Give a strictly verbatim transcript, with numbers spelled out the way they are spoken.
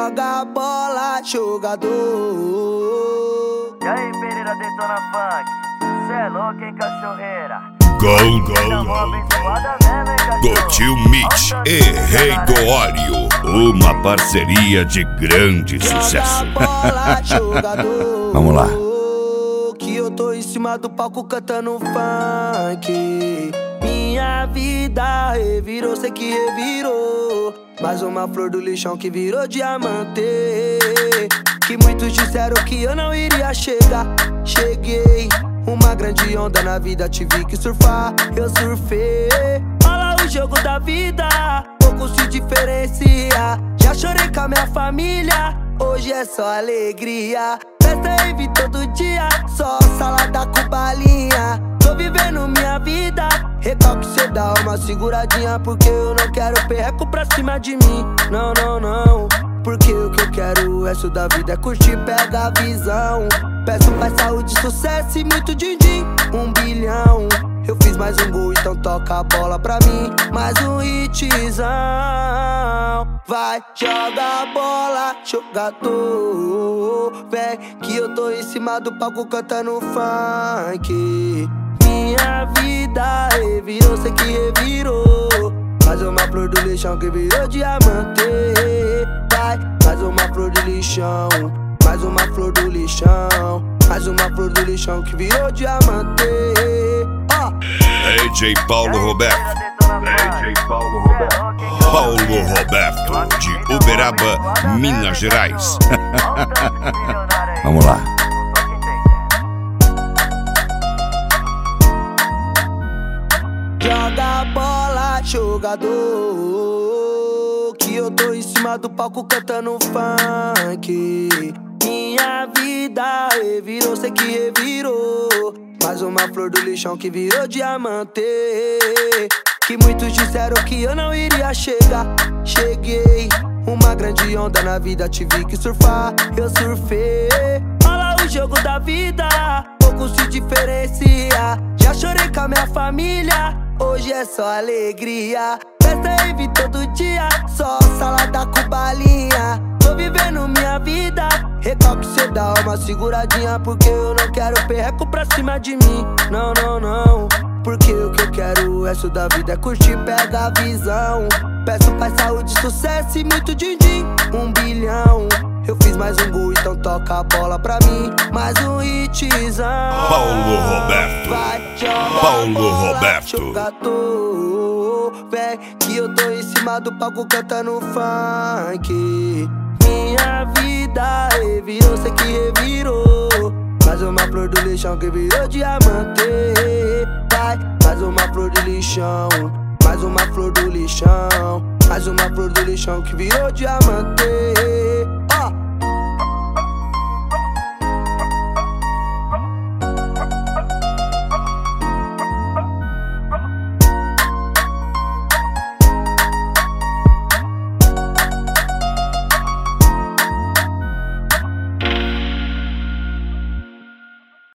Joga bola, jogador. E aí, Pereira Detona Funk, cê é louco, hein, cachorreira? Gol, gol, gol do Tio Mitch e Rei do Óleo, uma parceria de grande sucesso. Joga bola, jogador. Vamos lá. Que eu tô em cima do palco cantando funk. Minha vida revirou, sei que revirou. Mais uma flor do lixão que virou diamante. Que muitos disseram que eu não iria chegar. Cheguei, uma grande onda na vida, tive que surfar, eu surfei. Olha o jogo da vida, pouco se diferencia. Já chorei com a minha família, hoje é só alegria. Festa e vi todo dia, só salada com balinha. Tô vivendo minha vida, recalque cê dá uma seguradinha. Porque eu não quero perreco pra cima de mim, não, não, não. Porque o que eu quero, o resto da vida é curtir, pega a visão. Peço mais saúde, sucesso e muito din-din, um bilhão. Eu fiz mais um gol, então toca a bola pra mim. Mais um hitzão. Vai, joga a bola, jogador. Vem que eu tô em cima do palco cantando funk. Minha vida revirou, sei que revirou. Mais uma flor do lixão que virou diamante. Vai, mais uma flor do lixão. Mais uma flor do lixão. Mais uma flor do lixão que virou diamante. Oh. D J Paulo Roberto. D J Paulo Roberto. Paulo Roberto, de Uberaba, Minas Gerais. Vamos lá. Joga bola, jogador. Que eu tô em cima do palco cantando funk. Minha vida revirou, sei que revirou. Mais uma flor do lixão que virou diamante. Que muitos disseram que eu não iria chegar. Cheguei, uma grande onda na vida, tive que surfar, eu surfei. Olha o jogo da vida, pouco se diferencia. Já chorei com a minha família, hoje é só alegria. Festa e vi todo dia, só salada com balinha. Tô vivendo minha vida, recalque cê dá uma seguradinha. Porque eu não quero perreco pra cima de mim, não, não, não. Porque o que eu quero, o resto da vida é curtir, pega a visão. Peço paz, saúde, sucesso e muito din-din, um bilhão. Eu fiz mais um gol, então toca a bola pra mim. Mais um hitzão. Paulo Roberto. Vai, joga Paulo bola, Roberto. Jogador. Vem que eu tô em cima do palco cantando funk. Minha vida revirou, sei que revirou. Mais uma flor do lixão que virou diamante. Vai, mais uma flor do lixão. Mais uma flor do lixão. Mais uma flor do lixão que virou diamante.